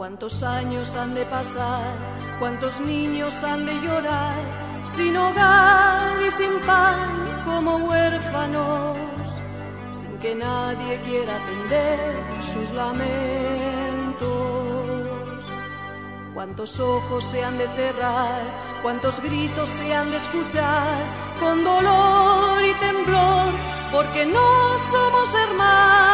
¿Cuántos años han de pasar? ¿Cuántos niños han de llorar? Sin hogar y sin pan, como huérfanos, sin que nadie quiera atender sus lamentos. ¿Cuántos ojos se han de cerrar? ¿Cuántos gritos se han de escuchar? Con dolor y temblor, porque no somos hermanos.